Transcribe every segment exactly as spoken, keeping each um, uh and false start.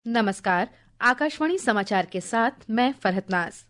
नमस्कार, आकाशवाणी समाचार के साथ मैं फरहत नाज।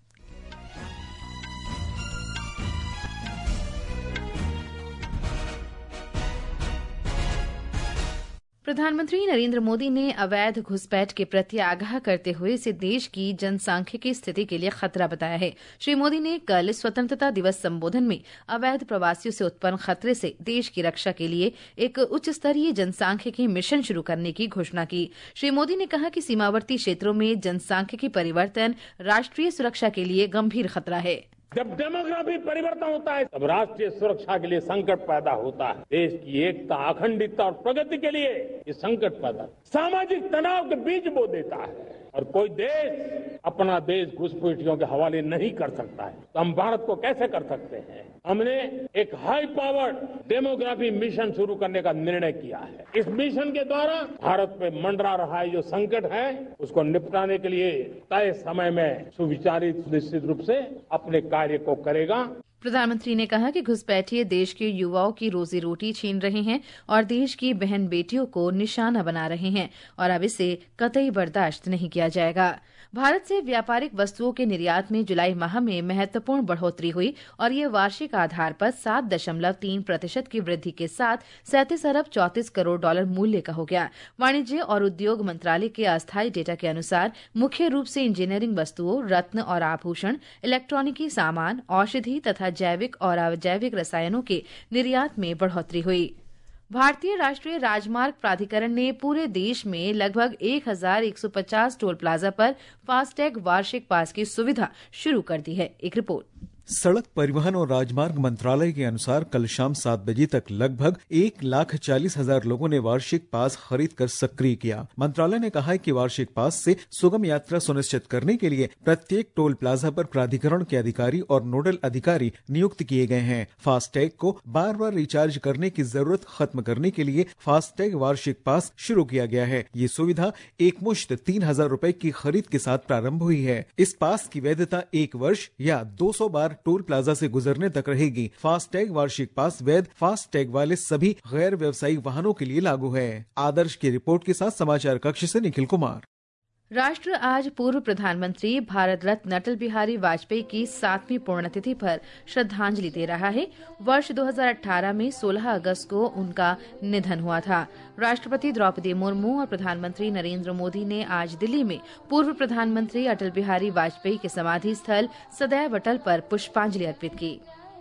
प्रधानमंत्री नरेंद्र मोदी ने अवैध घुसपैठ के प्रति आगाह करते हुए इसे देश की जनसांख्यिकी स्थिति के लिए खतरा बताया है। श्री मोदी ने कल स्वतंत्रता दिवस संबोधन में अवैध प्रवासियों से उत्पन्न खतरे से देश की रक्षा के लिए एक उच्च स्तरीय जनसांख्यिकी मिशन शुरू करने की घोषणा की। श्री मोदी ने कहा कि सीमावर्ती क्षेत्रों में जनसांख्यिकी परिवर्तन राष्ट्रीय सुरक्षा के लिए गंभीर खतरा है। जब डेमोग्राफी परिवर्तन होता है तब राष्ट्रीय सुरक्षा के लिए संकट पैदा होता है। देश की एकता, अखंडता और प्रगति के लिए ये संकट पैदा सामाजिक तनाव के बीज बो देता है और कोई देश अपना देश घुसपैठियों के हवाले नहीं कर सकता है। तो हम भारत को कैसे कर सकते हैं? हमने एक हाई पावर्ड डेमोग्राफी मिशन शुरू करने का निर्णय किया है। इस मिशन के द्वारा भारत पे मंडरा रहा है जो संकट है उसको निपटाने के लिए तय समय में सुविचारित निश्चित रूप से अपने कार्य को करेगा। प्रधानमंत्री ने कहा कि घुसपैठिए देश के युवाओं की रोजी रोटी छीन रहे हैं और देश की बहन बेटियों को निशाना बना रहे हैं और अब इसे कतई बर्दाश्त नहीं किया जाएगा। भारत से व्यापारिक वस्तुओं के निर्यात में जुलाई माह में महत्वपूर्ण बढ़ोतरी हुई और ये वार्षिक आधार पर सात दशमलव तीन प्रतिशत की वृद्धि के साथ सैंतीस अरब चौंतीस करोड़ डॉलर मूल्य का हो गया। वाणिज्य और उद्योग मंत्रालय के अस्थायी डेटा के अनुसार मुख्य रूप से इंजीनियरिंग वस्तुओं, रत्न और आभूषण, इलेक्ट्रॉनिकी सामान, औषधि तथा जैविक और अजैविक रसायनों के निर्यात में बढ़ोतरी हुई। भारतीय राष्ट्रीय राजमार्ग प्राधिकरण ने पूरे देश में लगभग एक हज़ार एक सौ पचास टोल प्लाजा पर फास्टैग वार्षिक पास की सुविधा शुरू कर दी है। एक रिपोर्ट। सड़क परिवहन और राजमार्ग मंत्रालय के अनुसार कल शाम सात बजे तक लगभग एक लाख चालीस हजार लोगों ने वार्षिक पास खरीद कर सक्रिय किया। मंत्रालय ने कहा है कि वार्षिक पास से सुगम यात्रा सुनिश्चित करने के लिए प्रत्येक टोल प्लाजा पर प्राधिकरण के अधिकारी और नोडल अधिकारी नियुक्त किए गए हैं। फास्टैग को बार बार रिचार्ज करने की जरूरत खत्म करने के लिए फास्टैग वार्षिक पास शुरू किया गया है। ये सुविधा एक मुश्त तीन हजार रूपए की खरीद के साथ प्रारंभ हुई है। इस पास की वैधता एक वर्ष या दो सौ बार टोल प्लाजा से गुजरने तक रहेगी। फास्टैग वार्षिक पास वैध फास्टैग वाले सभी गैर व्यवसायिक वाहनों के लिए लागू है। आदर्श की रिपोर्ट के साथ समाचार कक्ष से निखिल कुमार। राष्ट्र आज पूर्व प्रधानमंत्री भारत रत्न अटल बिहारी वाजपेयी की सातवीं पुण्यतिथि पर श्रद्धांजलि दे रहा है। वर्ष दो हज़ार अठारह में सोलह अगस्त को उनका निधन हुआ था। राष्ट्रपति द्रौपदी मुर्मू और प्रधानमंत्री नरेंद्र मोदी ने आज दिल्ली में पूर्व प्रधानमंत्री अटल बिहारी वाजपेयी के समाधि स्थल सदैव अटल पर पुष्पांजलि अर्पित की।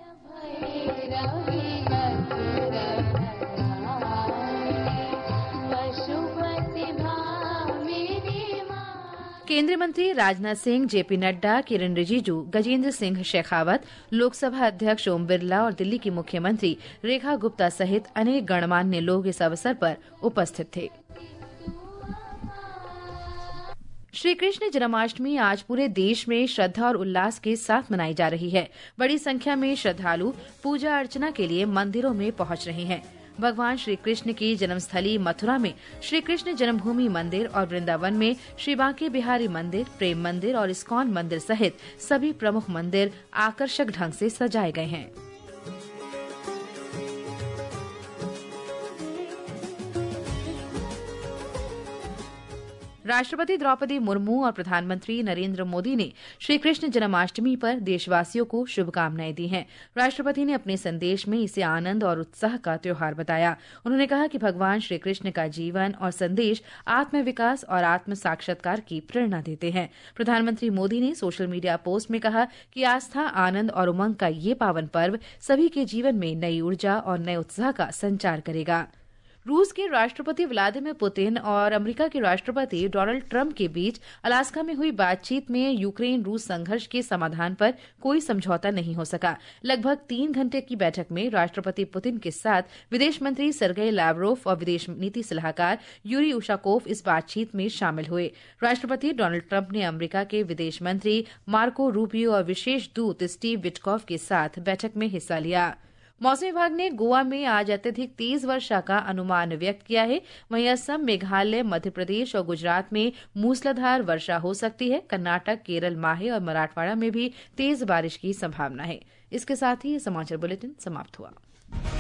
केंद्रीय मंत्री राजनाथ सिंह, जेपी नड्डा, किरेन रिजिजू, गजेंद्र सिंह शेखावत, लोकसभा अध्यक्ष ओम बिरला और दिल्ली की मुख्यमंत्री रेखा गुप्ता सहित अनेक गणमान्य लोग इस अवसर पर उपस्थित थे। श्री कृष्ण जन्माष्टमी आज पूरे देश में श्रद्धा और उल्लास के साथ मनाई जा रही है। बड़ी संख्या में श्रद्धालु पूजा अर्चना के लिए मंदिरों में पहुंच रहे हैं। भगवान श्री कृष्ण की जन्मस्थली मथुरा में श्री कृष्ण जन्मभूमि मंदिर और वृंदावन में श्री बांके बिहारी मंदिर, प्रेम मंदिर और इस्कॉन मंदिर सहित सभी प्रमुख मंदिर आकर्षक ढंग से सजाए गए हैं। राष्ट्रपति द्रौपदी मुर्मू और प्रधानमंत्री नरेंद्र मोदी ने श्री कृष्ण जन्माष्टमी पर देशवासियों को शुभकामनाएं दी हैं। राष्ट्रपति ने अपने संदेश में इसे आनंद और उत्साह का त्योहार बताया। उन्होंने कहा कि भगवान श्री कृष्ण का जीवन और संदेश आत्म विकास और आत्म साक्षात्कार की प्रेरणा देते हैं। प्रधानमंत्री मोदी ने सोशल मीडिया पोस्ट में कहा कि आस्था, आनंद और उमंग का ये पावन पर्व सभी के जीवन में नई ऊर्जा और नए उत्साह का संचार करेगा। रूस के राष्ट्रपति व्लादिमीर पुतिन और अमेरिका के राष्ट्रपति डोनाल्ड ट्रंप के बीच अलास्का में हुई बातचीत में यूक्रेन रूस संघर्ष के समाधान पर कोई समझौता नहीं हो सका। लगभग तीन घंटे की बैठक में राष्ट्रपति पुतिन के साथ विदेश मंत्री सर्गेई लावरोव और विदेश नीति सलाहकार यूरी उशाकोव इस बातचीत में शामिल हुए। राष्ट्रपति डोनाल्ड ट्रंप ने अमेरिका के विदेश मंत्री मार्को रूबियो और विशेष दूत स्टीव विटकॉफ के साथ बैठक में हिस्सा लिया। मौसम विभाग ने गोवा में आज अत्यधिक तेज वर्षा का अनुमान व्यक्त किया है। वहीं असम, मेघालय, मध्य प्रदेश और गुजरात में मूसलाधार वर्षा हो सकती है। कर्नाटक, केरल, माहे और मराठवाड़ा में भी तेज बारिश की संभावना है। इसके साथ ही ये समाचार बुलेटिन समाप्त हुआ।